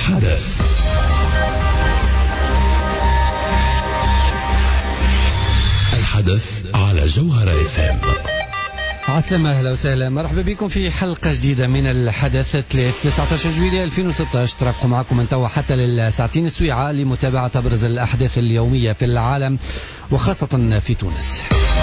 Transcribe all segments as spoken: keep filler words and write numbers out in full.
الحدث. الحدث على جوهرة اف ام. عسلامة، أهلا وسهلا، مرحبا بكم في حلقة جديدة من الحدث. تسعة عشر جويلية ألفين وستة عشر ترافقوا معكم من توا حتى للساعتين السويعة لمتابعة أبرز الأحداث اليومية في العالم وخاصة في تونس.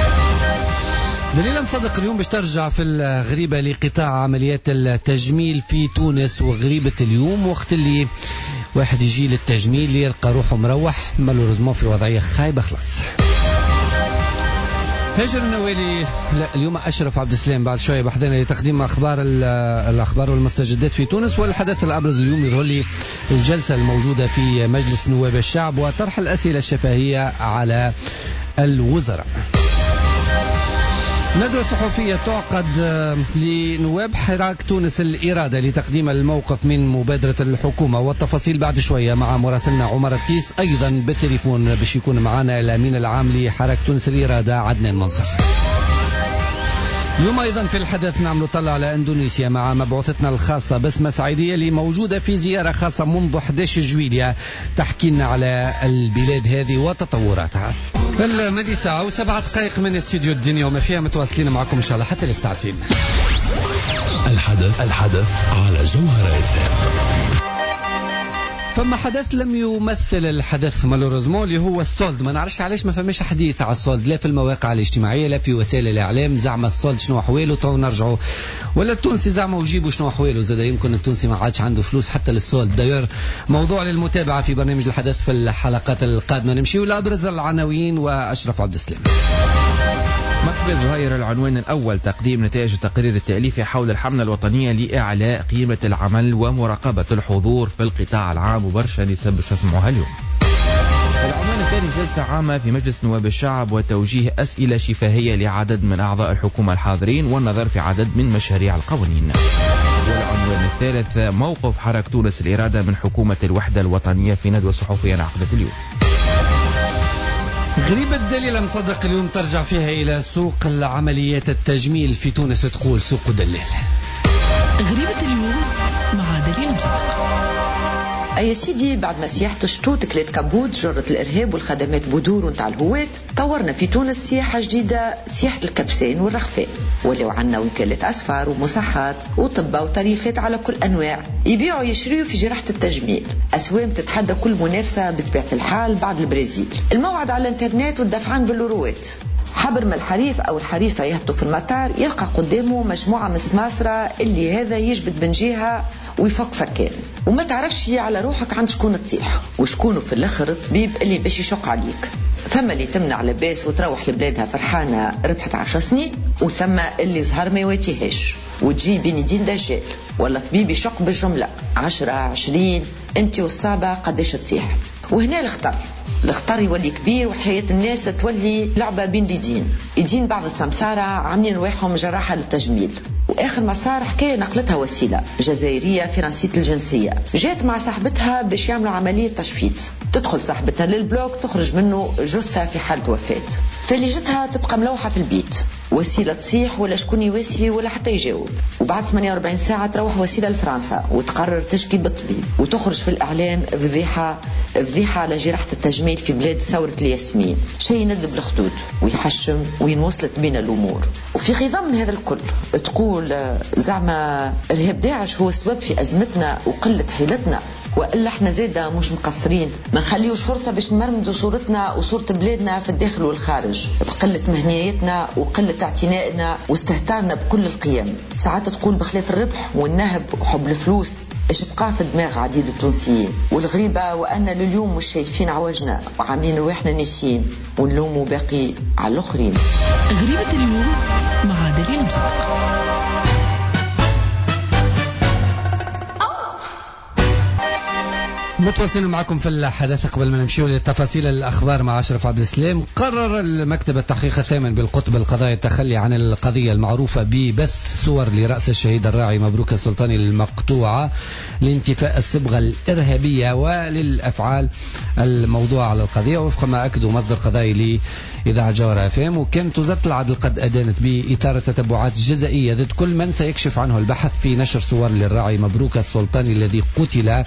دليل مصدق اليوم باش ترجع في الغريبة لقطاع عمليات التجميل في تونس، وغريبة اليوم وقت اللي واحد يجي للتجميل يلقى روحه مروح مالوريزمون في وضعية خايبة خلاص. هاجر النوالي، لا اليوم أشرف عبد السلام بعد شوية بحضنا لتقديم أخبار الأخبار والمستجدات في تونس. والحدث الأبرز اليوم يظهر لي الجلسة الموجودة في مجلس نواب الشعب وطرح الأسئلة الشفهية على الوزراء. ندوة صحفية تعقد لنواب حراك تونس الإرادة لتقديم الموقف من مبادرة الحكومة، والتفاصيل بعد شوية مع مراسلنا عمر التيس، أيضا بالتليفون باش يكون معنا الأمين العام لحراك تونس الإرادة عدنان منصر. اليوم أيضا في الحدث نعمل طلع على إندونيسيا مع مبعوثتنا الخاصة بسمة سعيدية اللي موجودة في زيارة خاصة منذ أحد عشر جويلية تحكي لنا على البلاد هذه وتطوراتها. المدي ساعة وسبعة دقائق من استوديو الدنيا وما فيها، متواصلين معكم إن شاء الله حتى للساعتين. الحدث الحدث على جوهرة اف ام. فما حدث لم يمثل الحدث مالوريزمون اللي هو السولد. ما نعرفش علاش ما فماش حديث على السولد لا في المواقع الاجتماعيه لا في وسائل الاعلام. زعما السولد شنو احواله تو نرجعوا، ولا التونسي زعما وجيبوا شنو احواله زاد. يمكن التونسي ما عادش عنده فلوس حتى للسولد. داير موضوع للمتابعه في برنامج الحدث في الحلقات القادمه. نمشيو لابرز العناوين واشرف عبد السلام. مرحبا زهير. العنوان الأول تقديم نتائج التقرير التأليفي حول الحملة الوطنية لإعلاء قيمة العمل ومراقبة الحضور في القطاع العام، وبرشا نسب تسمعوها اليوم. العنوان الثاني جلسة عامة في مجلس نواب الشعب وتوجيه أسئلة شفهية لعدد من أعضاء الحكومة الحاضرين والنظر في عدد من مشاريع القوانين. والعنوان الثالث موقف حراك تونس الإرادة من حكومة الوحدة الوطنية في ندوة صحفية عقدت اليوم. غريبة الدليل مصدق اليوم ترجع فيها إلى سوق العمليات التجميل في تونس، تقول سوق دلال. غريبة اليوم مع دليل مصدق. أي سيدي، بعد ما سياحة شطوط كليت كابوت جرة الإرهاب والخدمات بودور ونتاع الهوات، طورنا في تونس سياحة جديدة، سياحة الكبسين والرخفان. ولو عنا وكالة أسفار ومصحات وطبة وطريفات على كل أنواع يبيعوا يشريوا في جراحة التجميل. أسوام تتحدى كل منافسة بطبيعة الحال بعد البرازيل. الموعد على الانترنت والدفعان بالأوروات. حبر من الحريف أو الحريفة يهبطوا في المطار يلقى قدامه مجموعة من السماسرة اللي هذا يجبد من جهة ويفك فكان، وما تعرفش على روحك عند شكون تطيح وشكونه في الآخر الطبيب اللي باش يشق عليك. ثم اللي تمنع لباس وتروح لبلادها فرحانة ربحت عشر سنين، وثم اللي ظهر ما يواتيهاش وتجي بين يدين دجال ولا طبيب يشق بالجملة عشرة عشرين انت والصابة قديش تطيح. وهنا الاختار الاختار يولي كبير وحياة الناس تولي لعبة بين اليدين. يدين بعض السمسارة عاملين رواحهم جراحة للتجميل، واخر ما صار حكاية نقلتها وسيلة جزائرية فرنسية الجنسية جات مع صاحبتها باش يعملوا عملية تشفيط. تدخل صاحبتها للبلوك تخرج منه جثة في حالة وفاة. فاللي جتها تبقى ملوحة في البيت. وسيلة تصيح ولا شكون يواسي ولا حتى يجاوب. وبعد ثمانية وأربعين ساعة تروح وسيلة لفرنسا وتقرر تشكي بالطبيب وتخرج في الإعلام فضيحة فضيحة على جراحة التجميل في بلاد ثورة الياسمين. شيء يندب الخدود ويحشم وين وصلت بين الأمور. وفي خضم من هذا الكل تقول زعما إرهاب داعش هو السبب في أزمتنا وقلة حيلتنا، وإلا احنا زيدا مش مقصرين ما نخليوش فرصة باش نمرمدوا صورتنا وصورة بلادنا في الداخل والخارج بقلة مهنيتنا وقلة اعتنائنا واستهتارنا بكل القيم. ساعات تقول بخلاف الربح والنهب وحب الفلوس ايش بقى في دماغ عديد التونسيين. والغريبة وأن لليوم مش شايفين عواجنا وعاملين رواحنا ناسيين ونلوموا باقي على الآخرين. غريبة اليوم مع دليل مصدق. متواصلين معكم في الحدث. قبل ما نمشيو لتفاصيل الأخبار مع أشرف عبد السلام، قرر المكتب التحقيق الثامن بالقطب القضائي التخلي عن القضية المعروفة ببث صور لرأس الشهيد الراعي مبروك السلطاني المقطوعة لانتفاء الصبغة الإرهابية وللأفعال الموضوعة على القضية، وفق ما أكدوا مصدر قضائي لإذاعة جوهرة اف ام. وكانت وزارة العدل قد أدانت بإثارة تتبعات جزائية ضد كل من سيكشف عنه البحث في نشر صور للراعي مبروك السلطاني الذي قتل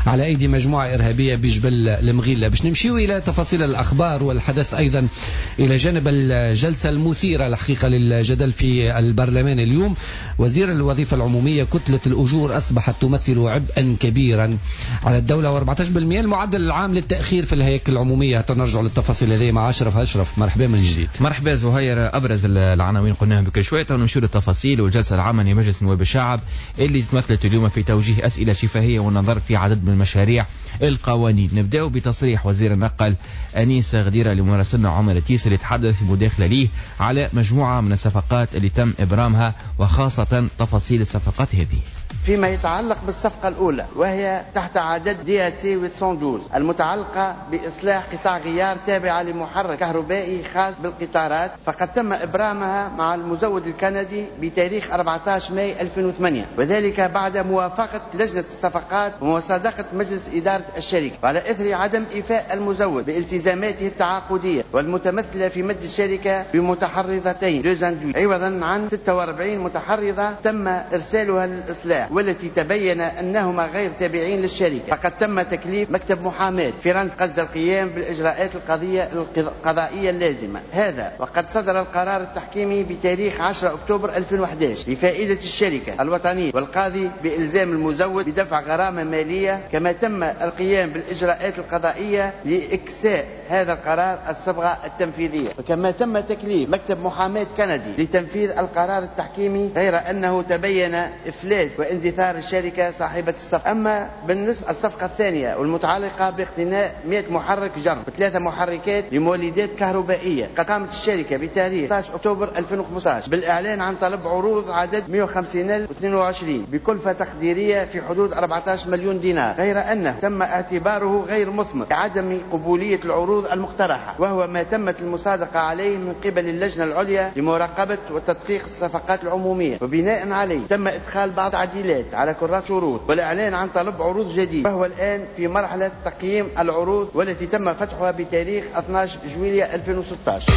على أيدي مجموعة إرهابية بجبل المغيلة. باش نمشيو إلى تفاصيل الأخبار والحدث أيضا إلى جانب الجلسة المثيرة الحقيقة للجدل في البرلمان اليوم. وزير الوظيفة العمومية كتلة الأجور أصبحت تمثل عبئا كبيرا على الدولة، وأربعة عشر بالمئة المعدل العام للتأخير في الهياكل العمومية. تنرجع للتفاصيل هذه مع أشرف. أشرف مرحبا من جديد. مرحبا زهير. أبرز العناوين قلناها بكل شوية ونشير التفاصيل. والجلسة العامة لمجلس نواب الشعب اللي تمثلت اليوم في توجيه أسئلة شفهية والنظر في عدد من المشاريع القوانين. نبدأ بتصريح وزير النقل أنيس غديرة لمراسلنا عمر تيس اللي تحدث في مداخلة ليه على مجموعة من الصفقات اللي تم إبرامها وخاصة تفاصيل الصفقات هذه. فيما يتعلق بالصفقة الأولى وهي تحت عدد دي سي ثمانمئة واثناشر المتعلقة بإصلاح قطاع غيار تابعة لمحرك كهربائي خاص بالقطارات، فقد تم إبرامها مع المزود الكندي بتاريخ أربعة عشر ماي ألفين وثمانية، وذلك بعد موافقة لجنة الصفقات ومصادقة مجلس إدارة الشركة، وعلى إثر عدم إيفاء المزود بالتزاماته التعاقدية والمتمثلة في مد الشركة بمتحرضتين عوضا عن ستة وأربعين متحرضة تم إرسالها للإصلاح والتي تبين أنهما غير تابعين للشركة. فقد تم تكليف مكتب محاماة فرنسا قصد القيام بالإجراءات القضية القضائية اللازمة. هذا وقد صدر القرار التحكيمي بتاريخ عشرة أكتوبر ألفين وأحد عشر بفائدة الشركة الوطنية، والقاضي بإلزام المزود بدفع غرامة مالية، كما تم القيام بالإجراءات القضائية لإكساء هذا القرار الصبغة التنفيذية. وكما تم تكليف مكتب محاماة كندي لتنفيذ القرار التحكيمي، غير أنه تبين إفلاس واندثار الشركة صاحبة الصفقة. أما بالنسبة للصفقة الثانية والمتعلقة باقتناء مئة محرك جر وثلاثة محركات لمولدات كهربائية، قد قامت الشركة بتاريخ ستة عشر أكتوبر ألفين وخمسة عشر بالإعلان عن طلب عروض عدد مئة وخمسين ألف واثنين وعشرين بكلفة تقديرية في حدود أربعة عشر مليون دينار، غير أنه تم اعتباره غير مثمر لعدم قبولية العروض المقترحة، وهو ما تمت المصادقة عليه من قبل اللجنة العليا لمراقبة وتدقيق الصفقات العمومية. وبناء عليه تم إدخال بعض التعديلات على كرات شروط والإعلان عن طلب عروض جديد، وهو الآن في مرحلة تقييم العروض والتي تم فتحها بتاريخ اثني عشر جويلية ألفين وستة عشر.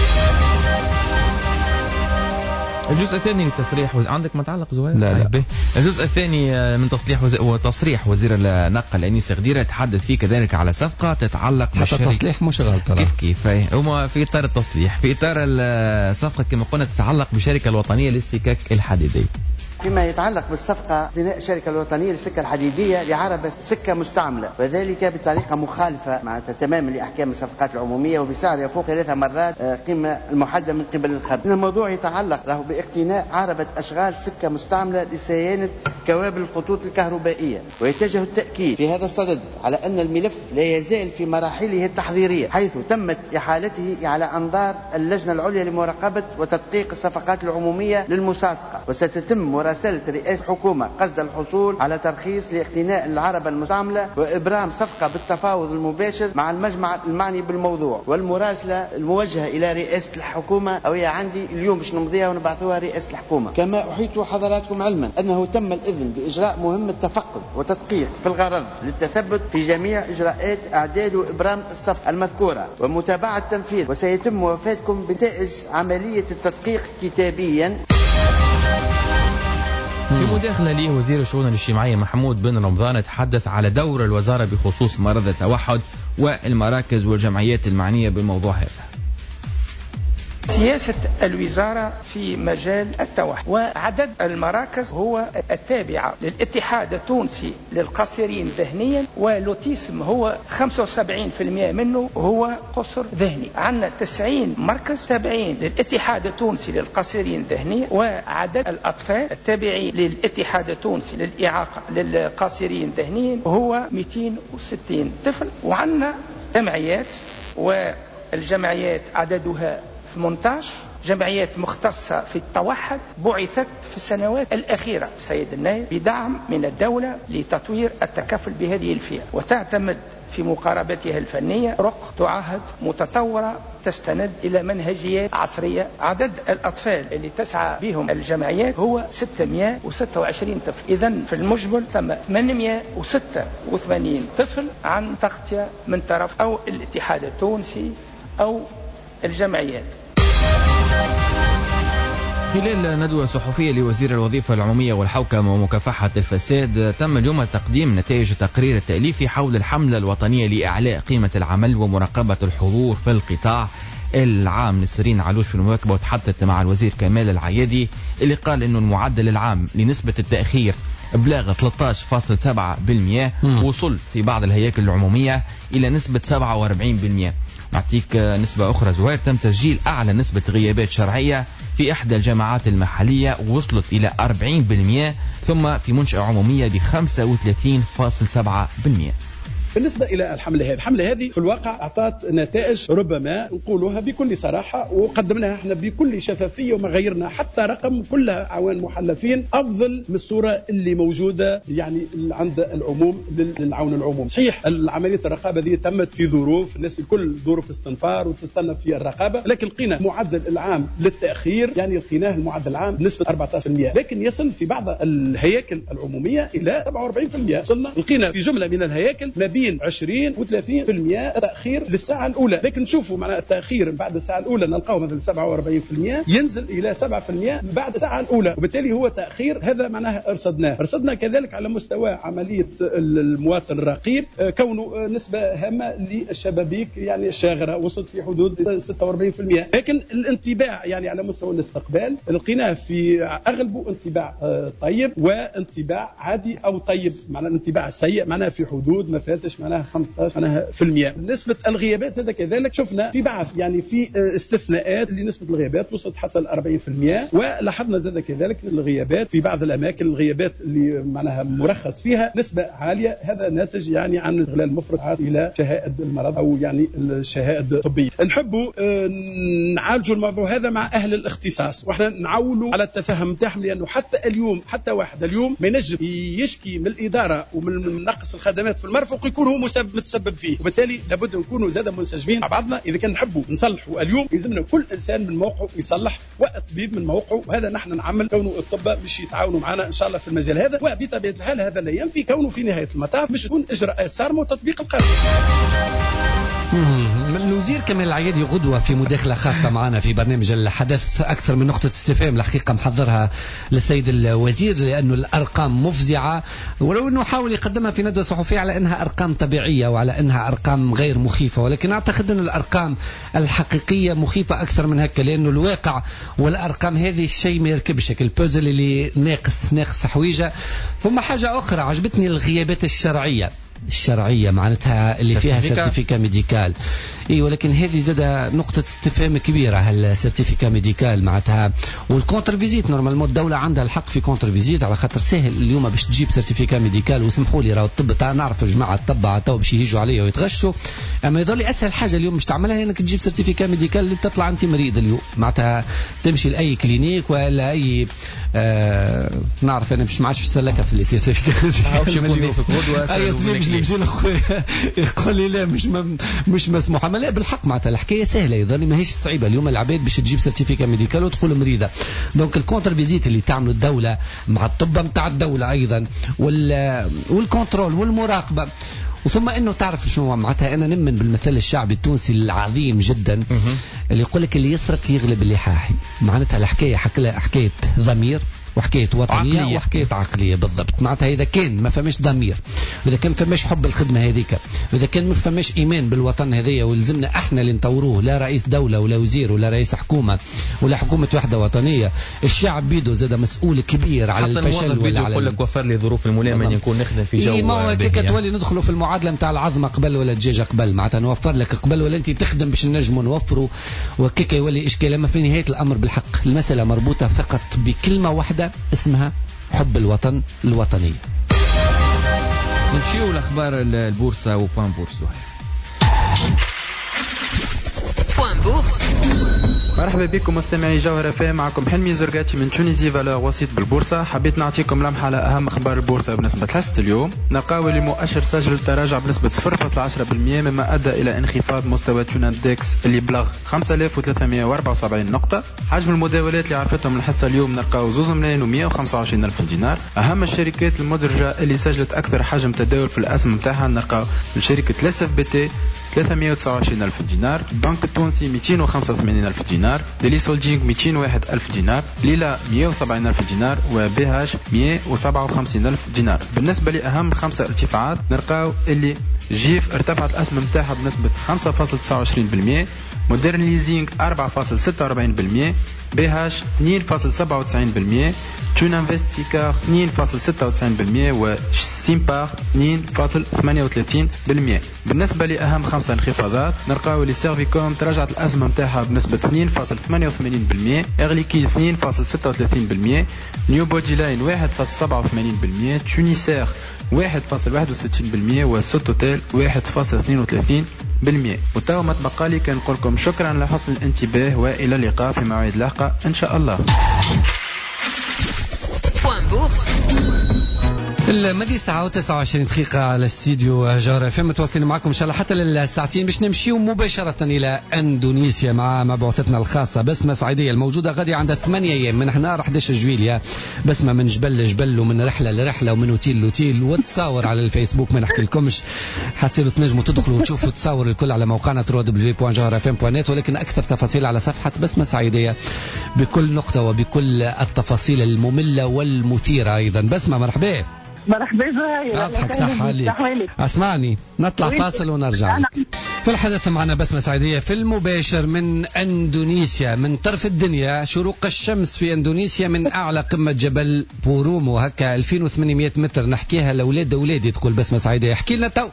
الجزء الثاني من تصريح وز... عندك متعلق زهير؟ لا لا به. الجزء الثاني من تصريح وز... وتصريح وزير النقل أنيس غديرة يتحدث فيه كذلك على صفقة تتعلق بالشركة. التصليح مش غلط كيف كيف هما في إطار التصليح، في إطار الصفقة كما قلنا تتعلق بالشركة الوطنية للسكك الحديدية. فيما يتعلق بالصفقة اقتناء الشركة الوطنية للسكة الحديدية لعربة سكة مستعملة، وذلك بطريقة مخالفة مع تماما لأحكام الصفقات العمومية وبسعر يفوق ثلاث مرات قيمة المحددة من قبل الخبر. الموضوع يتعلق له باقتناء عربة أشغال سكة مستعملة لصيانة كوابل الخطوط الكهربائية، ويتجه التأكيد في هذا الصدد على أن الملف لا يزال في مراحله التحضيرية، حيث تمت إحالته على أنظار اللجنة العليا لمراقبة وتدقيق الصفقات العمومية للمصادقة، وستتم مراسلة رئاسة الحكومة قصد الحصول على ترخيص لاقتناء العربة المستعملة وإبرام صفقة بالتفاوض المباشر مع المجمع المعني بالموضوع، والمراسلة الموجهة إلى رئاسة الحكومة أو هي عندي اليوم باش نمضيها ونبعثوها رئاسة الحكومة. كما أحيط حضراتكم علما أنه تم الإذن بإجراء مهمة تفقد وتدقيق في الغرض للتثبت في جميع إجراءات إعداد وإبرام الصفقة المذكورة ومتابعة التنفيذ، وسيتم وفاتكم بنتائج عملية التدقيق كتابيا. في مداخلة ليه وزير الشؤون الاجتماعية محمود بن رمضان تحدث على دور الوزارة بخصوص مرض التوحد والمراكز والجمعيات المعنية بالموضوع هذا. سياسة الوزارة في مجال التوحد وعدد المراكز هو التابعة للاتحاد التونسي للقاصرين ذهنيا، والأوتيسم هو خمسة وسبعين بالمئة منه هو قصر ذهني. عندنا تسعين مركز تابعين للاتحاد التونسي للقاصرين ذهنيا، وعدد الأطفال التابعين للاتحاد التونسي للإعاقة للقاصرين ذهنيا هو مئتين وستين طفل. وعندنا جمعيات، والجمعيات عددها ثمانية عشر جمعيات مختصة في التوحد بعثت في السنوات الأخيرة سيد النائب بدعم من الدولة لتطوير التكفل بهذه الفئة، وتعتمد في مقاربتها الفنية رق تعهد متطورة تستند إلى منهجيات عصرية. عدد الأطفال اللي تسعى بهم الجمعيات هو ستمئة وستة وعشرين طفل، إذن في المجمل ثم ثمانمئة وستة وثمانين طفل عن تغطية من طرف أو الاتحاد التونسي أو الجمعيات. خلال ندوة صحفية لوزير الوظيفة العمومية والحوكمة ومكافحة الفساد تم اليوم تقديم نتائج التقرير التأليفي حول الحملة الوطنية لإعلاء قيمة العمل ومراقبة الحضور في القطاع العام. نسرين علوش في المواكبة وتحدثت مع الوزير كمال العيادي اللي قال انه المعدل العام لنسبة التأخير بلاغ ثلاثة عشر فاصلة سبعة بالمئة وصل في بعض الهياكل العمومية إلى نسبة سبعة وأربعين بالمئة. نعطيك نسبة أخرى زوير، تم تسجيل أعلى نسبة غيابات شرعية في إحدى الجامعات المحلية وصلت إلى أربعين بالمئة، ثم في منشأة عمومية ب خمسة وثلاثين فاصلة سبعة بالمئة. بالنسبة إلى الحملة هذه، الحملة هذه في الواقع أعطت نتائج ربما نقولها بكل صراحة وقدمناها احنا بكل شفافية وما غيرنا حتى رقم كلها أعوان محلفين أفضل من الصورة اللي موجودة يعني عند العموم للعون العموم. صحيح العملية الرقابة دي تمت في ظروف الناس الكل ظروف استنفار وتستنى في الرقابة، لكن لقينا معدل العام للتأخير يعني لقيناه المعدل العام بنسبة أربعة عشر بالمئة، لكن يصل في بعض الهياكل العمومية إلى سبعة وأربعين بالمئة. وصلنا لقينا في جملة من الهياكل ما بين عشرين وثلاثين بالمئة تأخير للساعة الأولى، لكن نشوفوا معناها التأخير بعد الساعة الأولى نلقاه مثلا سبعة وأربعين بالمئة ينزل إلى سبعة بالمئة بعد الساعة الأولى، وبالتالي هو تأخير هذا معناها أرصدناه. أرصدنا كذلك على مستوى عملية المواطن الرقيب كونه نسبة هامة للشبابيك يعني الشاغرة وصلت في حدود ستة وأربعين بالمئة، لكن الانطباع يعني على مستوى الاستقبال لقيناه في أغلبه انطباع طيب وانطباع عادي أو طيب، معناها الانطباع سيء معناها في حدود ما فاتش معناها خمسة عشر معناها في المئة. نسبة الغيابات زاد كذلك شفنا في بعض يعني في استثناءات لنسبة الغيابات وصلت حتى ال أربعين بالمئة، ولاحظنا زاد كذلك الغيابات في بعض الأماكن الغيابات اللي معناها مرخص فيها نسبة عالية، هذا ناتج يعني عن استغلال مفرط إلى شهائد المرض أو يعني الشهائد الطبية. نحبوا نعالجوا الموضوع هذا مع أهل الاختصاص واحنا نعولوا على التفاهم نتاعهم، لأنه حتى اليوم حتى واحد اليوم ما ينجم يشكي من الإدارة ومن نقص الخدمات في المرفق يكون هو مسبب متسبب فيه، وبالتالي لابد نكونوا زاد منسجمين مع بعضنا. إذا كان نحبوا نصلحوا اليوم يلزمنا كل إنسان من موقعه يصلح والطبيب من موقعه، وهذا نحن نعمل كونه الطب مش يتعاونوا معنا إن شاء الله في المجال هذا، وبطبيعة الحال هذا لا ينفي كونه في نهاية المطاف مش تكون إجراءات صارمة وتطبيق القانون. الوزير كمال العيادي غدوة في مداخلة خاصة معنا في برنامج الحدث أكثر من نقطة استفهام الحقيقة محضرها للسيد الوزير، لأنه الأرقام مفزعة، ولو أنه حاول يقدمها في ندوة صحفية على أنها أرقام طبيعية وعلى أنها أرقام غير مخيفة، ولكن أعتقد أن الأرقام الحقيقية مخيفة أكثر من هكا، لأنه الواقع والأرقام هذه الشيء ما يركبش البوزل اللي ناقص ناقص حويجة. ثم حاجة أخرى عجبتني الغيابات الشرعية الشرعية معناتها اللي فيها سيرتيفيكا ميديكال، اي ولكن هذه زاد نقطة استفهام كبيرة. هل سيرتيفيكا ميديكال معناتها والكونتر فيزيت نورمالمون الدولة عندها الحق في كونتر فيزيت، على خاطر سهل اليوم باش تجيب سيرتيفيكا ميديكال، وسمحوا لي راهو الطب تاع نعرف جماعة الطب تو باش يجوا عليا ويتغشوا، اما يظل لي اسهل حاجة اليوم باش تعملها انك تجيب سيرتيفيكا ميديكال اللي تطلع انت مريض اليوم، معناتها تمشي لاي كلينيك ولا اي آه نعرف انا مش معاش في السلكة في السيرتيفيكا نمشي لخويا يقول لي لا مش م... مش مسموح، اما لا بالحق معناتها الحكايه سهله، يظل ماهيش صعيبه اليوم العباد باش تجيب سيرتيفيكا ميديكال وتقول مريضه. دونك الكونتر فيزيت اللي تعمله الدوله مع الطب نتاع الدوله ايضا وال والكنترول والمراقبه، وثم انه تعرف شنو معناتها انا نمن بالمثل الشعبي التونسي العظيم جدا اللي يقول لك اللي يسرق يغلب اللحاحي، معناتها الحكايه حكايه ضمير وحكاية وطنية عقلية. وحكاية عقلية بالضبط. معناتها إذا كان ما فماش ضمير، وإذا كان فماش حب الخدمة هذيك، وإذا كان ما فماش إيمان بالوطن هذية ولزمنا إحنا اللي نطوروه، لا رئيس دولة ولا وزير ولا رئيس حكومة ولا حكومة وحدة وطنية، الشعب بيدو زاد مسؤول كبير على الفشل ولا على يقول لك وفر لي ظروف الملائمة أن يكون نخدم في جو. إيه ما هو كيك تولي ندخلوا في المعادلة نتاع العظمة قبل ولا الدجاجة قبل، معناتها نوفر لك قبل ولا أنت تخدم باش نجموا نوفروا، وكيك يولي إشكال. أما في نهاية الأمر بالحق المسألة مربوطة فقط بكلمة واحدة اسمها حب الوطن الوطنية. نمشيو لاخبار البورصه وبوان بورصه. بوان بورص. مرحبا بكم مستمعي جوهرة فام، معكم حلمي زرقاتي من تونيزي فالور وسيط بالبورصة. حبيت نعطيكم لمحة على أهم أخبار البورصة بالنسبة لحصة اليوم. نلقاو اللي مؤشر سجل التراجع بنسبة صفر فاصلة عشرة بالمئة مما أدى إلى انخفاض مستوى توناندكس اللي بلغ خمسة آلاف وثلاثمئة وأربعة وسبعين نقطة. حجم المداولات اللي عرفتهم الحصة اليوم نلقاو زوز ملايين ومئة وخمسة وعشرين ألف دينار. أهم الشركات المدرجة اللي سجلت أكثر حجم تداول في الأسهم متاعها نلقاو شركة لاس اف بي تي ثلاثمئة وتسعة وعشرين ألف دينار، البنك التونسي مئتين وخمسة وثمانين ألف دينار، ديليس هولدينغ مئتين وواحد ألف دينار، ليلا مئة وسبعين ألف دينار، وبي هاش مئة وسبعة وخمسين ألف دينار. بالنسبة لأهم خمسة ارتفاعات نلقاو اللي جيف ارتفعت الأسهم متاعها بنسبة خمسة فاصلة تسعة وعشرين بالمئة، مودرن ليزينغ أربعة فاصلة ستة وأربعين بالمئة، بي هاش اثنين فاصلة سبعة وتسعين بالمئة، تون انفستيكار اثنين فاصلة ستة وتسعين بالمئة، وسيمبار اثنين فاصلة ثمانية وثلاثين بالمئة. بالنسبة لأهم خمسة انخفاضات نلقاو اللي سيرفيكوم تراجعت الأسهم متاعها بنسبة اثنين فاصلة ثمانية وثمانين بالمئة، إغليكي اثنين فاصلة ستة وثلاثين بالمئة، نيو بودي لاين واحد فاصلة سبعة وثمانين بالمئة، تونيسير واحد فاصلة واحد وستين بالمئة، وسوتوتيل واحد فاصلة اثنين وثلاثين بالمئة. وتوا ما تبقى لي كان نقول لكم شكرا لحسن الانتباه وإلى اللقاء في موعد لاحقة إن شاء الله. المدي الساعة وتسعة وعشرين دقيقة على الاستديو جوهرة اف ام، متواصلين معكم إن شاء الله حتى للساعتين باش نمشيو مباشرة إلى أندونيسيا مع مبعوثتنا الخاصة بسمة سعيدية الموجودة غادي عندها ثمانية أيام من هنا راح دش جويليا. بسمة من جبل لجبل ومن رحلة لرحلة ومن اوتيل لوتيل، وتصاور على الفيسبوك ما نحكي لكمش، حسيتوا تنجموا تدخلوا وتشوفوا تصاور الكل على موقعنا دبليو دبليو دبليو دوت جوهرة اف ام دوت نت، ولكن أكثر تفاصيل على صفحة بسمة سعيدية بكل نقطة وبكل التفاصيل المملة والمثيرة أيضا. بسمة مرحبا. مرحبا زهير، أضحك صح عليك. اسمعني نطلع فاصل ونرجع لك. في الحدث معنا بسمة سعيدية في المباشر من أندونيسيا، من طرف الدنيا، شروق الشمس في أندونيسيا من أعلى قمة جبل بورومو، هكا ألفين وثمانمئة متر نحكيها لأولاد أولادي. تقول بسمة سعيدية احكي لنا تو.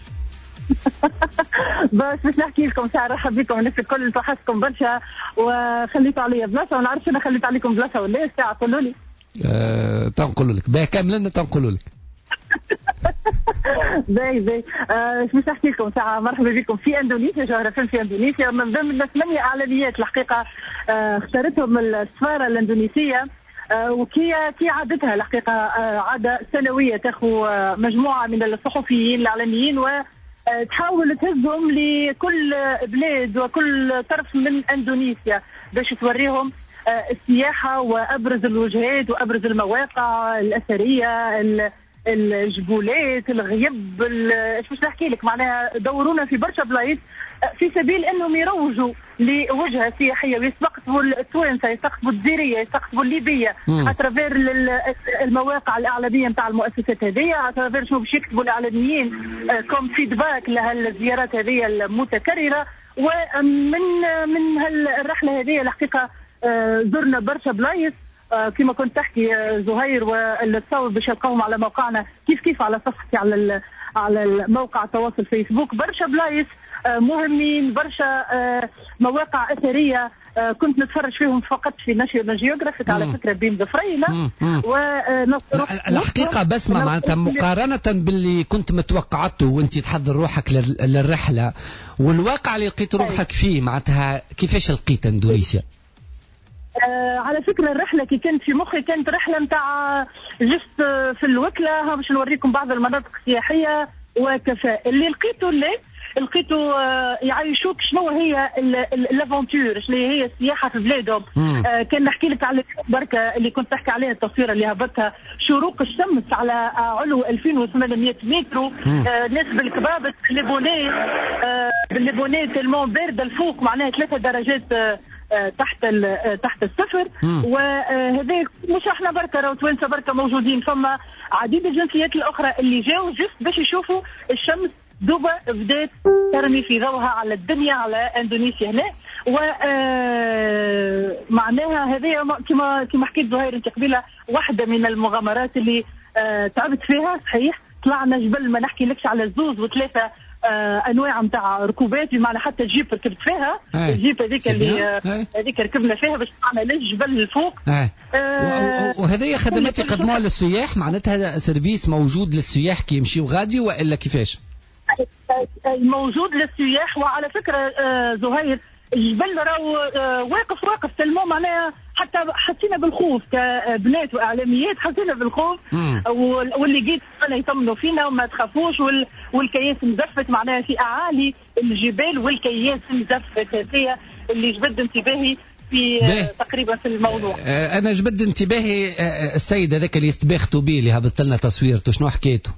بس باش نحكي لكم ساعة رحب بكم الناس الكل، توحشتكم برشا وخليتوا عليا بلاصة، ونعرفش أنا خليت عليكم بلاصة ولا إيه ساعة قولوا لي. أه، تنقلوا لك باهي كاملنا تنقلوا لك. باهي باهي اش باش نحكي لكم ساعه. مرحبا بكم في اندونيسيا، جوهرة فيلم في اندونيسيا من ضمن ثمانيه اعلانيات الحقيقه آه اختارتهم السفاره الاندونيسيه، آه وكي كي عادتها الحقيقه آه عاده سنويه تاخذ آه مجموعه من الصحفيين الاعلاميين و تحاول تهزهم لكل بلاد وكل طرف من اندونيسيا باش توريهم السياحة وأبرز الوجهات وأبرز المواقع الأثرية، الجبولات، الغيب، ايش باش نحكي لك، معناها دورونا في برشا بلايص في سبيل انهم يروجوا لوجهه سياحيه ويستقطبوا التوانسه، يستقطبوا الجزائريه، يستقطبوا الليبيه اترافير المواقع الاعلاميه نتاع المؤسسات هذه، اترافير شنو باش يكتبوا الاعلاميين كوم فيدباك لهالزيارات هذه المتكرره. ومن من هالرحله هذه الحقيقه زرنا برشا بلايص كما كنت تحكي زهير، والتصور باش يلقاهم على موقعنا كيف كيف على صفحتي على على موقع التواصل فيسبوك. برشا بلايص مهمين، برشا مواقع اثريه كنت نتفرج فيهم فقط في ناشيونال جيوغرافيك على فكره بين ضفرينا. الحقيقه بسمة معناتها مقارنه باللي كنت متوقعته وانت تحضر روحك للرحله والواقع اللي لقيت روحك فيه، معناتها كيفاش لقيت اندونيسيا؟ آه على فكرة الرحلة كي كانت في مخي كانت رحلة متاع جست في الوكلة باش نوريكم بعض المناطق السياحية وكفاء. اللي لقيته اللي لقيته آه يعيشوك شنو هي الافونتور، شنو هي السياحة في بلادهم. آه كان نحكي لك على بركة اللي كنت تحكي عليها، التصويرة اللي هبطها شروق الشمس على علو ألفين وثمانمئة متر، آه ناس بالكبابة بالليبونات آه بالليبونات المون باردة الفوق، معناها ثلاثة درجات آه تحت تحت الصفر. وهذا مش احنا بركه راهو توانسه بركه موجودين، فما عديد الجنسيات الاخرى اللي جاوا جست باش يشوفوا الشمس دوبا بدات ترمي في ضوها على الدنيا على اندونيسيا هنا. و معناها هذه كما كما حكيت زهير انت قبيله واحده من المغامرات اللي تعبت فيها. صحيح طلعنا جبل ما نحكي لكش على الزوز وثلاثه آه انواع نتاع ركوبات، بمعنى حتى الجيب ركبت فيها، الجيب هذيك اللي هذيك ركبنا فيها باش طلعنا للجبل الفوق. آه وهذه خدمات يقدموها للسياح، معناتها سيرفيس موجود للسياح كي يمشيو غادي والا كيفاش؟ موجود للسياح. وعلى فكره آه زهير الجبل راهو آه واقف واقف تلمو، معناها حتى حسينا بالخوف كبنات واعلاميات، حسينا بالخوف واللي جيت انا يطمنوا فينا وما تخافوش، والكياس مزفت معناها في اعالي الجبال، والكياس مزفت هذه اللي جبد انتباهي في تقريبا في الموضوع. انا جبد انتباهي السيد هذاك اللي استباختوا به اللي هبط لنا تصويرته، شنو حكيته؟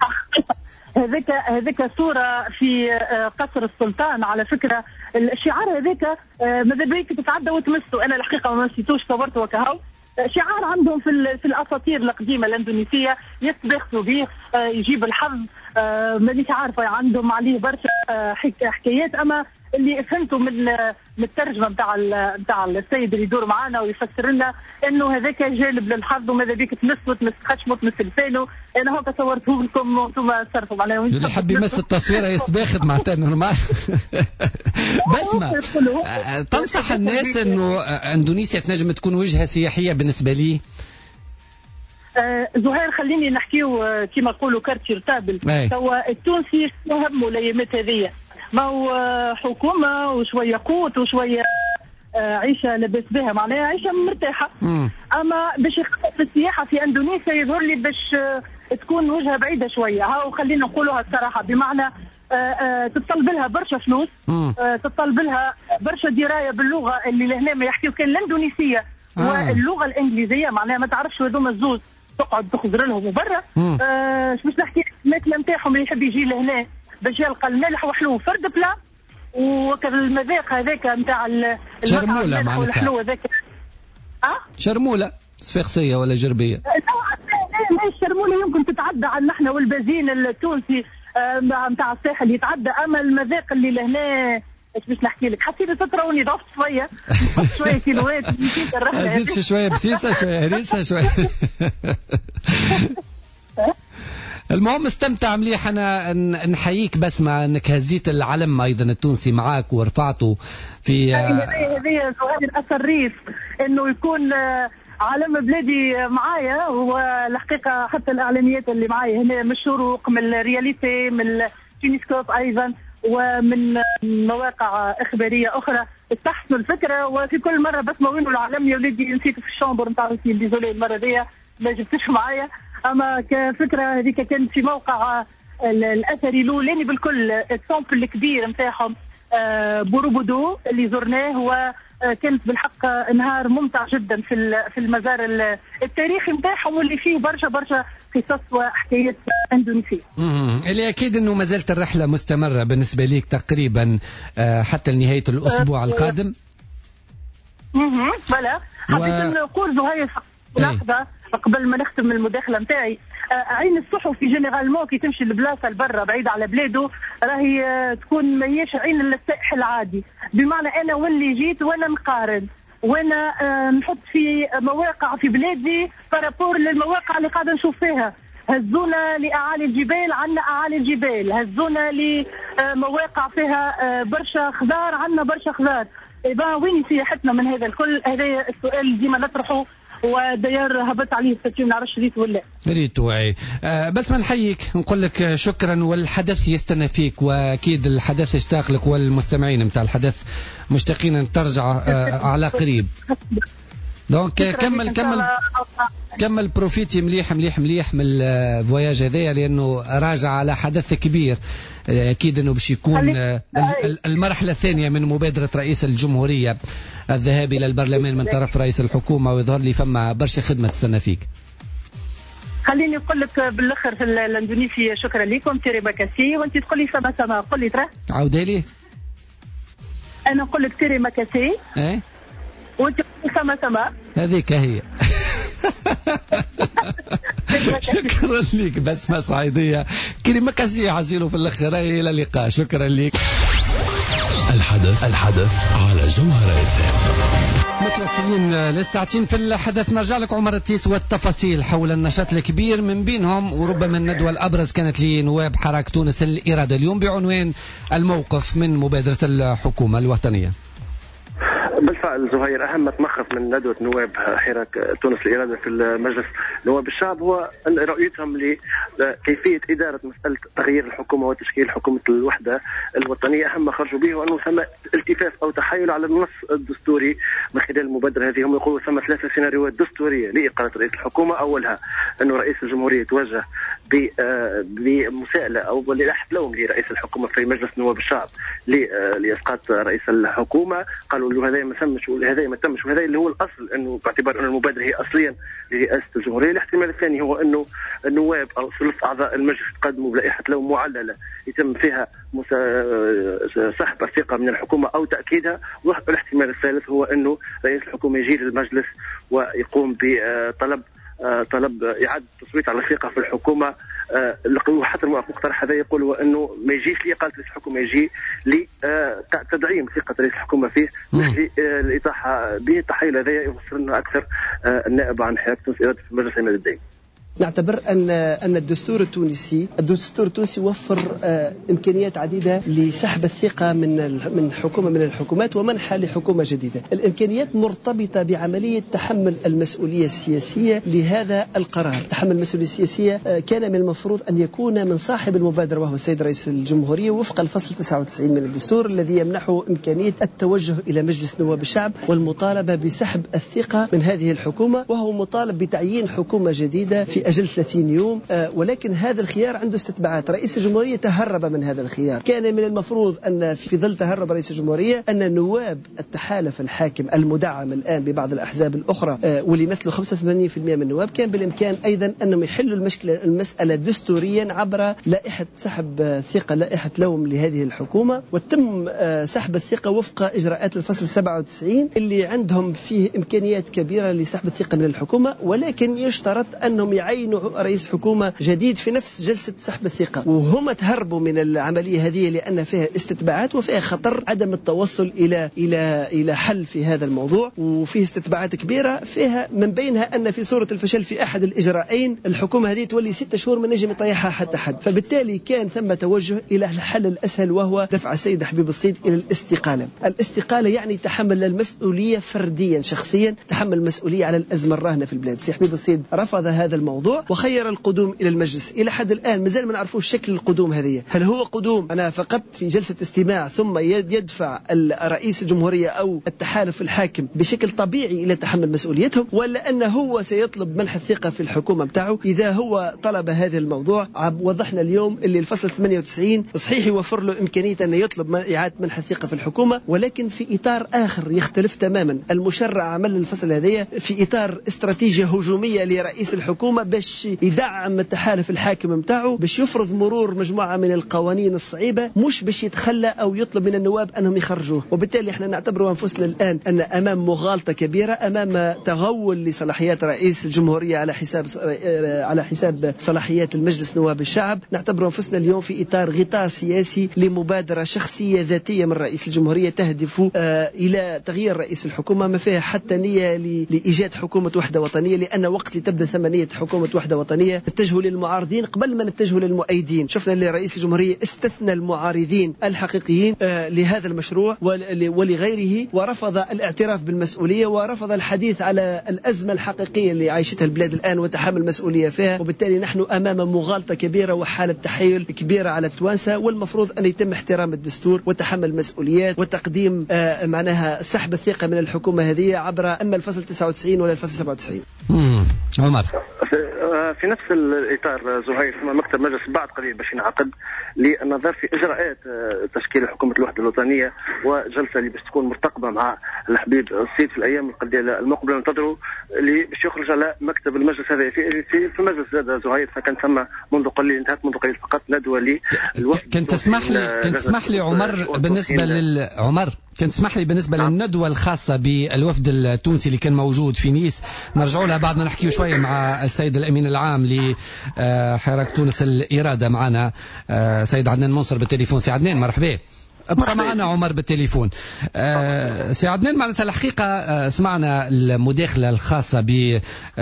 هذاك هذاك صورة في قصر السلطان على فكرة. الشعار هذاك ماذا بيك تتعدى وتمسه، أنا الحقيقة ما نسيتوش صورته وكهو. شعار عندهم في في الأساطير القديمة الأندونيسية يستبخسوا به، يجيب الحظ. مانيش عارفة عندهم عليه برشا حكايات، أما اللي فهمته من من الترجمة نتاع نتاع السيد اللي يدور معانا ويفسر لنا انه هذاك جالب للحظ وماذا بيك تمس وتمس خشمه وتمس لسانه. انا هكا صورته لكم وانتم صرفوا معنا. اللي حب يمس التصويره يستباخد معناتها نورمال. بسمة تنصح الناس انه اندونيسيا تنجم تكون وجهه سياحيه بالنسبه لي؟ آه زهير خليني نحكيو كما نقولوا كارتي رتابل. توا التونسي همه الايامات هذه ما هو حكومه وشويه قوت وشويه آه عيشه لاباس بها، معناها عيشه مرتاحه. مم. اما باش يخطط السياحه في اندونيسيا يظهر لي باش آه تكون وجهه بعيده شويه. هاو خلينا نقولوها الصراحه، بمعنى آه آه تطلب لها برشا فلوس، آه تطلب لها برشا درايه باللغه اللي لهنا ما يحكيو كان الاندونيسيه آه. واللغه الانجليزيه، معناها ما تعرفش هذوما الزوز تقعد تخزر لهم برا. آه باش نحكي الماكله نتاعهم اللي يحب يجي لهنا باش يلقى الملح وحلو فرد بلا، وكذا المذاق هذاك نتاع شرموله معناتها هذاك. اه شرموله صفاقسيه ولا جربيه؟ لا الشرموله يمكن تتعدى عن نحن والبازين التونسي نتاع الساحل يتعدى، اما المذاق اللي لهنا ايش باش نحكي لك. حسيت تطروني ضفت شويه شويه كيلوات نسيت الرحله. زيد شويه بسيسه شويه هريسه شويه. المهم استمتع مليح. انا نحييك بسمع انك هزيت العلم ايضا التونسي معاك ورفعته في هذه هذه اصريت انه يكون علم بلادي معايا. والحقيقه حتى الاعلاميات اللي معايا هنا من الشروق من الرياليتي من تونسكوب ايضا ومن مواقع اخباريه اخرى استحسنوا الفكره. وفي كل مره بسمع وينه العلم يا ولدي نسيت في الشامبر نتاع ديزولي المره دي ما جبتش معايا. اما كفكره هذيك كانت في موقع الاثري الاولاني بالكل السامبل الكبير نتاعهم بوروبودو اللي زرناه، وكانت بالحق نهار ممتع جدا في في المزار التاريخي نتاعهم واللي فيه برشا برشا قصص وحكايات اندونيسيه. اللي اكيد انه ما زالت الرحله مستمره بالنسبه ليك تقريبا حتى نهايه الاسبوع القادم. اها فوالا حبيت نقول زهير لحظه قبل ما نختم المداخله نتاعي. عين الصحفي جينيرالمون كي تمشي لبلاصه لبرا بعيد على بلاده راهي تكون ماهيش عين للسائح العادي، بمعنى انا واللي جيت وانا نقارن وانا نحط في مواقع في بلادي بارابور للمواقع اللي قاعده نشوف فيها. هزونا لاعالي الجبال عندنا اعالي الجبال، هزونا لمواقع فيها برشا خضار عندنا برشا خضار. إذا وين سياحتنا من هذا الكل؟ هذا السؤال ديما نطرحه وديار هبط عليه ستين نعرفش ريت ولا ريت وعي. أه بس ما نحييك نقول لك شكرا، والحدث يستنى فيك واكيد الحدث يشتاق لك والمستمعين نتاع الحدث مشتاقين ان ترجع أه على قريب. دونك كمل كمل كمل بروفيتي مليح مليح مليح من الفواياج هذايا لانه راجع على حدث كبير. اكيد انه باش يكون المرحله الثانيه من مبادره رئيس الجمهوريه الذهاب الى البرلمان من طرف رئيس الحكومه، ويظهر لي فما برشا خدمه تستنى فيك. خليني نقول لك بالاخر في الاندونيسي شكرا لكم تيري ماكاسي، وانت تقول لي سما سما قول لي ترى عاودالي. انا نقول لك تيري ماكاسي ايه وانت تقول سما سما هذيك هي. شكرا لك بسمة صعيدية كلمة كاسية عزيلو في الأخير. إلى اللقاء شكرا لك. الحدث الحدث على جوهرة اف ام. متواصلين للساعتين في الحدث. نرجع لك عمر التيس والتفاصيل حول النشاط الكبير من بينهم وربما الندوة الأبرز كانت لنواب حراك تونس الإرادة اليوم بعنوان الموقف من مبادرة الحكومة الوطنية. بالفعل زهير، أهم ما تمخص من ندوة نواب حراك تونس الإرادة في المجلس نواب الشعب هو أن رؤيتهم لكيفية إدارة مسألة تغيير الحكومة وتشكيل حكومة الوحدة الوطنية. أهم ما خرجوا به وأنه ثم التفاف أو تحايل على النص الدستوري من خلال المبادرة هذه. هم يقولوا ثم ثلاثة سيناريوهات دستورية لإقالة رئيس الحكومة. أولها أنه رئيس الجمهورية يتوجه بمساءلة أو للحث لرئيس الحكومة في مجلس نواب الشعب لإسقاط رئيس الحكومة. قالوا له هذا ما تمش وهذا ما تمش، وهذا اللي هو الاصل، انه باعتبار ان المبادره هي اصليا لرئاسه الجمهوريه. الاحتمال الثاني هو انه النواب او ثلث اعضاء المجلس تقدموا بلائحه لوم معلله يتم فيها سحب الثقه من الحكومه او تاكيدها. والاحتمال الثالث هو انه رئيس الحكومه يجي للمجلس ويقوم بطلب طلب اعاده التصويت على الثقه في الحكومه. حتى المقترح هذا يقول هو انه ما يجيش لإقالة رئيس الحكومه، يجي لتدعيم ثقه رئيس الحكومه فيه، مش للاطاحه به. التحيل هذا يفسر لنا اكثر النائب عن حركه تونس الإرادة في مجلس عماد الدين. نعتبر ان ان الدستور التونسي الدستور التونسي وفر آه امكانيات عديده لسحب الثقه من من حكومه من الحكومات ومنحها لحكومه جديده. الامكانيات مرتبطه بعمليه تحمل المسؤوليه السياسيه لهذا القرار. تحمل المسؤوليه السياسيه آه كان من المفروض ان يكون من صاحب المبادره وهو السيد رئيس الجمهوريه وفق الفصل تسعة وتسعين من الدستور الذي يمنحه امكانيه التوجه الى مجلس نواب الشعب والمطالبه بسحب الثقه من هذه الحكومه، وهو مطالب بتعيين حكومه جديده في أجل ثلاثين يوم. آه ولكن هذا الخيار عنده استتباعات. رئيس الجمهورية تهرب من هذا الخيار. كان من المفروض أن في ظل تهرب رئيس الجمهورية أن نواب التحالف الحاكم المدعم الآن ببعض الأحزاب الأخرى آه واللي يمثلوا خمسة وثمانين بالمئة من النواب كان بالإمكان أيضا أنهم يحلوا المشكلة المسألة دستوريا عبر لائحة سحب ثقة، لائحة لوم لهذه الحكومة، وتم آه سحب الثقة وفق إجراءات الفصل سبعة وتسعين اللي عندهم فيه إمكانيات كبيرة لسحب الثقة من الحكومة، ولكن يشترط أنهم يعينوا رئيس حكومة جديد في نفس جلسة سحب الثقة. وهم تهربوا من العملية هذه لأن فيها استتباعات وفيها خطر عدم التوصل إلى إلى إلى حل في هذا الموضوع، وفيه استتباعات كبيرة فيها من بينها أن في صورة الفشل في أحد الإجراءين الحكومة هذه تولي ستة شهور من نجم يطيحها حتى حد. فبالتالي كان ثم توجه إلى الحل الأسهل وهو دفع السيد حبيب الصيد إلى الاستقالة. الاستقالة يعني تحمل المسؤولية فرديا شخصيا، تحمل المسؤولية على الأزمة الراهنة في البلاد. سي حبيب الصيد رفض هذا الموضوع وخير القدوم إلى المجلس. إلى حد الآن مازال ما نعرفوش شكل القدوم هذه، هل هو قدوم أنا فقط في جلسة استماع ثم يدفع الرئيس الجمهورية أو التحالف الحاكم بشكل طبيعي إلى تحمل مسؤوليتهم، ولا أنه هو سيطلب منح الثقة في الحكومة بتاعه؟ إذا هو طلب هذا الموضوع وضحنا اليوم اللي الفصل ثمانية وتسعين صحيح يوفر له إمكانية أن يطلب إعادة منح الثقة في الحكومة، ولكن في إطار آخر يختلف تماما. المشرع عمل الفصل هذه في إطار استراتيجية هجومية لرئيس الحكومة باش يدعم التحالف الحاكم متاعه، باش يفرض مرور مجموعة من القوانين الصعيبة، مش باش يتخلى أو يطلب من النواب أنهم يخرجوه. وبالتالي احنا نعتبر أنفسنا الآن أن أمام مغالطة كبيرة، أمام تغول لصلاحيات رئيس الجمهورية على حساب على حساب صلاحيات المجلس نواب الشعب. نعتبر أنفسنا اليوم في إطار غطاء سياسي لمبادرة شخصية ذاتية من رئيس الجمهورية تهدف آه إلى تغيير رئيس الحكومة، ما فيها حتى نية لإيجاد حكومة وحدة وطنية، لأن وقت تبدأ ثمانية حكومة وحدة وطنية اتجهوا للمعارضين قبل ما نتجهوا للمؤيدين. شفنا اللي رئيس الجمهورية استثنى المعارضين الحقيقيين آه لهذا المشروع ولغيره، ورفض الاعتراف بالمسؤولية، ورفض الحديث على الأزمة الحقيقية اللي عايشتها البلاد الآن وتحمل المسؤولية فيها. وبالتالي نحن أمام مغالطة كبيرة وحالة تحايل كبيرة على التوانسة، والمفروض أن يتم احترام الدستور وتحمل المسؤوليات وتقديم آه معناها سحب الثقة من الحكومة هذه عبر أما الفصل تسعة وتسعين ولا الفصل سبعة وتسعين. عمر في نفس الإطار زهير ثم مكتب مجلس بعد قليل باش ينعقد للنظر في إجراءات تشكيل حكومة الوحدة الوطنية، وجلسة اللي باش تكون مرتقبة مع الحبيب السيد في الأيام القليلة المقبلة ننتظروا اللي باش يخرج على مكتب المجلس هذا في في, في مجلس زاد زهير. فكان ثم منذ قليل انتهت منذ قليل فقط ندوة للوفد. كنت تسمح لي كنت تسمح لي عمر بالنسبة لل عمر كنت تسمح لي بالنسبة نعم. للندوة الخاصة بالوفد التونسي اللي كان موجود في نيس، نرجعوا لها بعدنا نحكي شوية مع السيد الأمين العام لحركة تونس الإرادة. معنا سيد عدنان منصر بالتليفون. سي عدنان مرحبا، ابقى معنا عمر بالتليفون. آه سي عدنان، معناتها الحقيقة آه سمعنا المداخلة الخاصة ب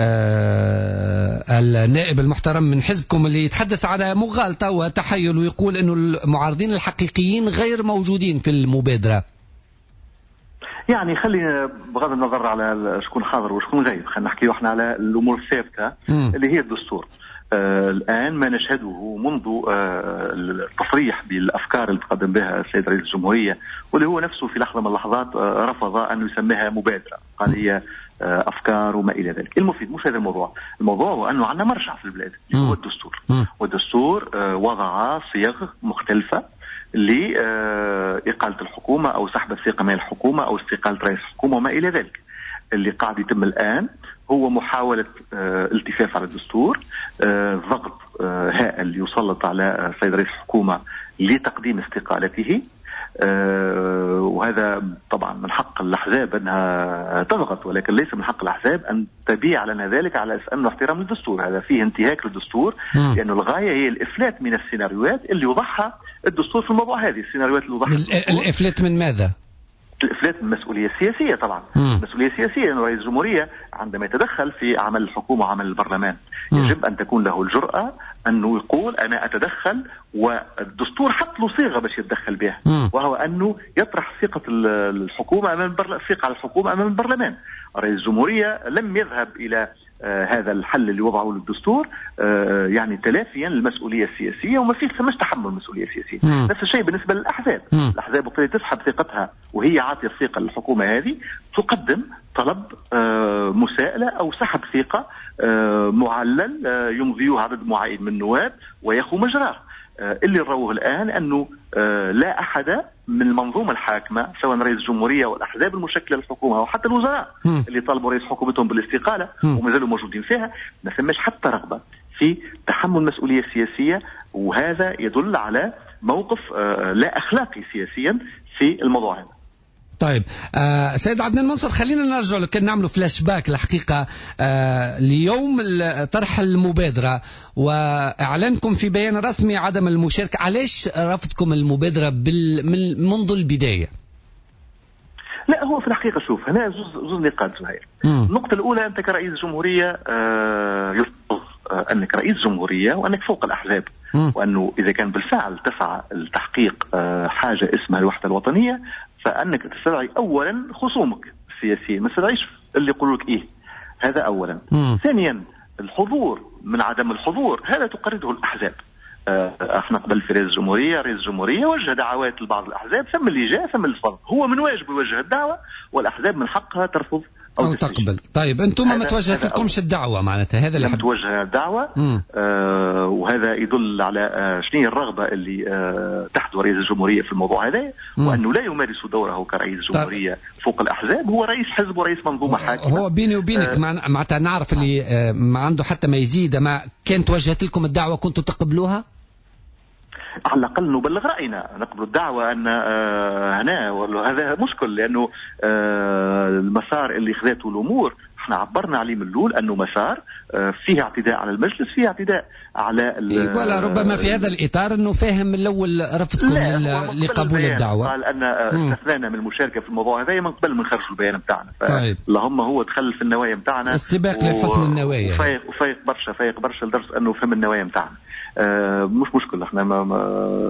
آه النائب المحترم من حزبكم اللي يتحدث على مغالطة وتحيل ويقول انه المعارضين الحقيقيين غير موجودين في المبادرة. يعني خلينا بغض النظر على شكون حاضر وشكون غايب، خلينا نحكي احنا على الامور الثابته اللي هي الدستور. آه الآن ما نشهده منذ آه التصريح بالأفكار اللي تقدم بها السيد رئيس الجمهورية، واللي هو نفسه في لحظة من اللحظات آه رفض أن يسميها مبادرة، قال هي آه أفكار وما إلى ذلك. المفيد مش هذا الموضوع، الموضوع هو أنه عندنا مرجع في البلاد اللي هو الدستور، والدستور آه وضع صيغ مختلفة لإقالة الحكومة أو سحب الثقة من الحكومة أو استقالة رئيس الحكومة وما إلى ذلك. اللي قاعد يتم الآن هو محاولة التفاف على الدستور، ضغط هائل يسلط على سيد رئيس الحكومة لتقديم استقالته، وهذا طبعا من حق الأحزاب أنها تضغط، ولكن ليس من حق الأحزاب أن تبيع لنا ذلك على أساس أنه احترام للدستور. هذا فيه انتهاك للدستور، لأنه الغاية هي الإفلات من السيناريوهات اللي يوضحها الدستور في الموضوع. هذه السيناريوهات اللي يوضحها الإفلات من ماذا؟ الإفلات من المسؤولية السياسية طبعا. المسؤولية السياسية أنه رئيس الجمهورية عندما يتدخل في عمل الحكومة وعمل البرلمان يجب أن تكون له الجرأة أنه يقول أنا أتدخل، والدستور حط له صيغة باش يتدخل بها، وهو أنه يطرح ثقة الحكومة أمام البرلمان، ثقة على الحكومة أمام البرلمان. رئيس الجمهورية لم يذهب إلى آه هذا الحل اللي وضعه للدستور آه يعني تلافيا للمسؤولية السياسية، وما فيه مش تحمل المسؤولية السياسية. مم. نفس الشيء بالنسبة للأحزاب. مم. الأحزاب وقت تسحب ثقتها وهي عاطية الثقة للحكومة هذه تقدم طلب آه مساءلة أو سحب ثقة آه معلل آه يمضيه عدد معين من النواب ويخو مجراه. آه اللي نروه الآن أنه آه لا أحد من المنظومة الحاكمة سواء رئيس الجمهورية والأحزاب المشكلة للحكومة أو حتى الوزراء م. اللي طالبوا رئيس حكومتهم بالاستقالة وما زالوا موجودين فيها، ما ثماش حتى رغبة في تحمل مسؤولية سياسية، وهذا يدل على موقف آه لا أخلاقي سياسيا في الموضوع هذا. طيب آه سيد عدنان منصر، خلينا نرجع لك نعملوا فلاش باك الحقيقة آه ليوم طرح المبادرة وإعلانكم في بيان رسمي عدم المشاركة. علاش رفضكم المبادرة بال... من منذ البداية؟ لا هو في الحقيقة شوف هنا زوز, زوز نقاط زهير. النقطة الأولى أنت كرئيس جمهورية آه يفضل آه أنك رئيس جمهورية وأنك فوق الأحزاب، وأنه إذا كان بالفعل تسعى لتحقيق آه حاجة اسمها الوحدة الوطنية فأنك تستدعي أولا خصومك السياسيين، ما تستدعيش اللي يقولوا لك إيه. هذا أولا. مم. ثانيا الحضور من عدم الحضور هذا تقرره الأحزاب. آه احنا قبل في رئيس الجمهورية رئيس الجمهورية وجه دعوات لبعض الأحزاب، ثم اللي جاء ثم اللي صار، هو من واجبه يوجه الدعوة والأحزاب من حقها ترفض أو, أو تقبل. طيب أنتم ما توجهت لكمش الدعوة معناتها هذا اللي لم توجه الدعوة. آه وهذا يدل على آه شنو الرغبة اللي آه تحت رئيس الجمهورية في الموضوع هذا، وأنه لا يمارس دوره كرئيس جمهورية فوق الأحزاب، هو رئيس حزب ورئيس منظومة حاكمة. هو بيني وبينك آه معناتها نعرف اللي آه ما عنده حتى ما يزيد، ما كانت وجهت لكم الدعوة كنتوا تقبلوها؟ على الأقل نبلغ رأينا، نقبل الدعوة أن آه هنا هذا مشكل، لأنه آه المسار اللي خذته الأمور احنا عبرنا عليه من الأول أنه مسار آه فيه اعتداء على المجلس، فيه اعتداء على إيه ولا ربما في هذا الإطار أنه فاهم من الأول رفضكم لقبول الدعوة. قال أن استثنانا من المشاركة في الموضوع هذا من قبل من خرج البيان بتاعنا، طيب. اللهم هو دخل في النوايا بتاعنا استباق و... لحسن النوايا، وفايق وفايق برشا فايق برشا لدرجة أنه فهم النوايا بتاعنا. آه مش مشكلة احنا ما, ما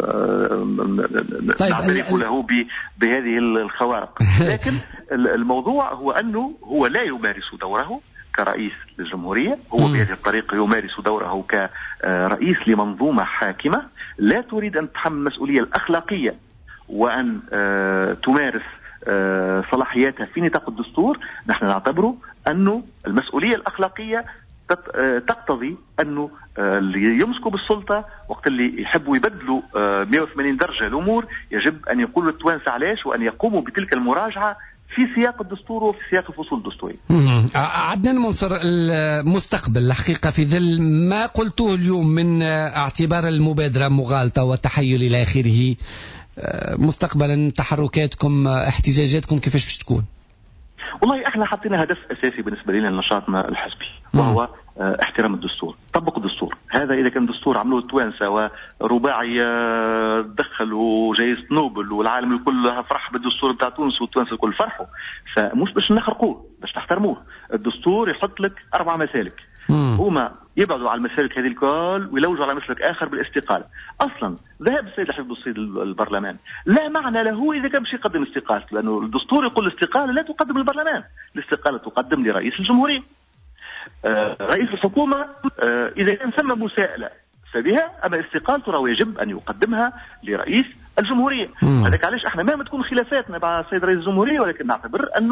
طيب نعترف له بهذه الخوارق، لكن الموضوع هو أنه هو لا يمارس دوره كرئيس للجمهورية، هو بهذه الطريقة يمارس دوره كرئيس لمنظومة حاكمة لا تريد أن تتحمل المسؤولية الأخلاقية وأن آه تمارس آه صلاحياتها في نطاق الدستور. نحن نعتبره أنه المسؤولية الأخلاقية تقتضي أنه اللي يمسكوا بالسلطة وقت اللي يحبوا يبدلوا مئة وثمانين درجة الأمور يجب أن يقولوا التوانسة علاش، وأن يقوموا بتلك المراجعة في سياق الدستور وفي سياق الفصول الدستورية. عدنان منصر، المستقبل الحقيقة في ظل ما قلته اليوم من اعتبار المبادرة مغالطة وتحيل إلى آخره، مستقبلا تحركاتكم احتجاجاتكم كيفاش باش تكون؟ والله احنا حطينا هدف اساسي بالنسبه لنا لنشاطنا الحزبي، وهو اه احترام الدستور، طبق الدستور. هذا اذا كان دستور عملوه التوانسه ورباعي اه دخلوا جائزه نوبل والعالم الكل فرح بالدستور بتاع تونس والتوانسه الكل فرحوا، فمش باش نخرقوه، باش تحترموه. الدستور يحط لك اربع مسالك، هما يبعدوا على المسالك هذه الكل ويلوجوا على مسلك اخر بالاستقاله. اصلا ذهب السيد الحزب الصيد البرلمان لا معنى له اذا كان باش يقدم استقالته، لانه الدستور يقول الاستقاله لا تقدم للبرلمان، الاستقاله تقدم لرئيس الجمهوريه. آه رئيس الحكومه آه اذا كان ثم مساءله فبها، اما استقالته راه يجب ان يقدمها لرئيس الجمهوريه. هذاك علاش احنا مهما تكون خلافاتنا مع السيد رئيس الجمهوريه، ولكن نعتبر انه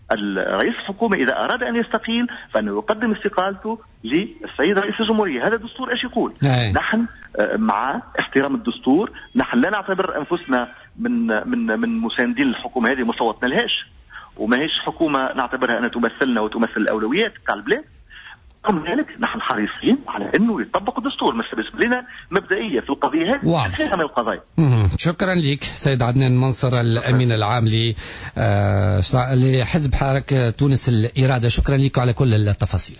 رئيس الحكومة إذا أراد أن يستقيل فإنه يقدم استقالته للسيد رئيس الجمهورية. هذا الدستور إيش يقول؟ أي. نحن مع احترام الدستور، نحن لا نعتبر أنفسنا من من من مساندين الحكومة هذه، مصوتنا لهاش، وما هيش حكومة نعتبرها أنها تمثلنا وتمثل الأولويات بتاع البلاد. رغم ذلك نحن حريصين على أنه يطبق الدستور، بس بالنسبة لنا مبدئية في القضية هذه كثير من القضايا. شكرا لك سيد عدنان منصر، الأمين العام لحزب حركة تونس الإرادة. شكرا لك على كل التفاصيل.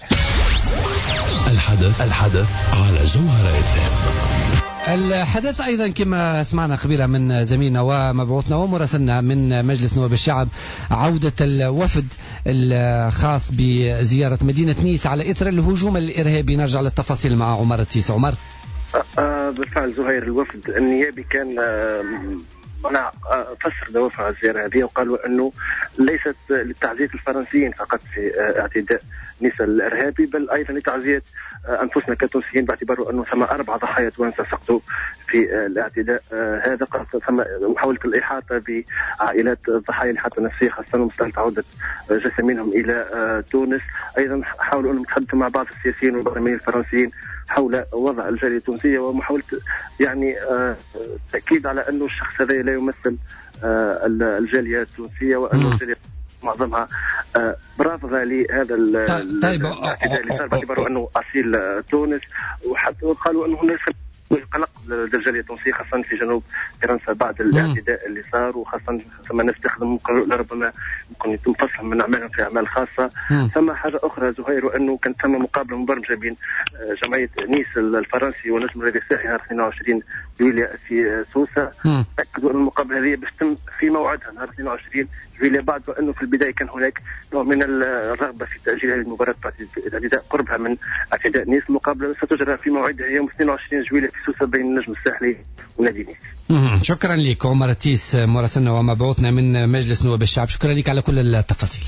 الحدث الحدث على جوهرة اف ام. الحدث أيضا كما سمعنا خبيرة من زميلنا ومبعوثنا ومراسلنا من مجلس نواب الشعب، عودة الوفد الخاص بزيارة مدينة نيس على إثر الهجوم الإرهابي. نرجع للتفاصيل مع عمر التيس. عمر. آه بالفعل زهير، الوفد النيابي كان آه منع فسر دوافع الزيارة هذه، وقالوا أنه ليست لتعزية الفرنسيين فقط في اعتداء نيس الإرهابي، بل أيضا لتعزية أنفسنا كتونسيين، باعتبار أنه ثم أربع ضحايا توانسة سقطوا في الاعتداء هذا. ثم محاولة الإحاطة بعائلات الضحايا لحتى نفسية، خاصة مسألة عودة جثامينهم إلى تونس. أيضا حاولوا أن يتحدثوا مع بعض السياسيين والبرلمانيين الفرنسيين حول وضع الجالية التونسية، ومحاولة يعني تأكيد على أنه الشخص هذا لا يمثل الجالية التونسية، وأنه الجالية معظمها برافضة لهذا الاعتداء اللي صار، باعتباره أنه أصيل تونس. وحتى قالوا أنه هناك قلق للجالية التونسية خاصة في جنوب فرنسا بعد الاعتداء اللي صار، وخاصة ثم نستخدم ربما يكون يتم فصلهم من أعمالهم في أعمال خاصة. ثم حاجة أخرى زهير، وأنه كان ثم مقابلة مبرمجة بين جمعية نيس الفرنسي ونجم الرياضي الساحلي نهار اثنين وعشرين جويليا في سوسة. أكدوا أن المقابلة هذه بتتم في موعدها نهار اثنين وعشرين جويليا، بعد وأنه في البداية كان هناك نوع من الرغبة في تأجيل هذه المباراة باعتداء قربها من اعتداء نيس. المقابلة ستجرى في موعدها يوم اثنين وعشرين جويليا في سوسة بين النجم الساحلي ونادي نيس. شكرا لك عمر التيس مراسلنا ومبعوثنا من مجلس نواب الشعب. شكرا لك على كل التفاصيل.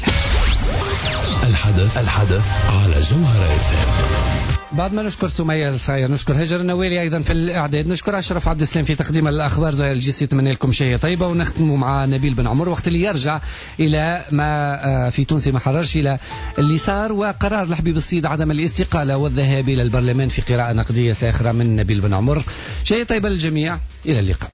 الحدث الحدث على جوهرة اف ام. بعد ما نشكر سمية الصاير، نشكر هجر النويري أيضا في الإعداد، نشكر أشرف عبد السلام في تقديم الأخبار. زي الجيسي يتمنى لكم شيء طيبة، ونختم مع نبيل بن عمر وقت اللي يرجع إلى ما في تونس ما حررش، إلى اللي صار وقرار لحبيب الصيد عدم الاستقالة والذهاب إلى البرلمان في قراءة نقدية ساخرة من نبيل بن عمر. شيء طيبة للجميع، إلى اللقاء.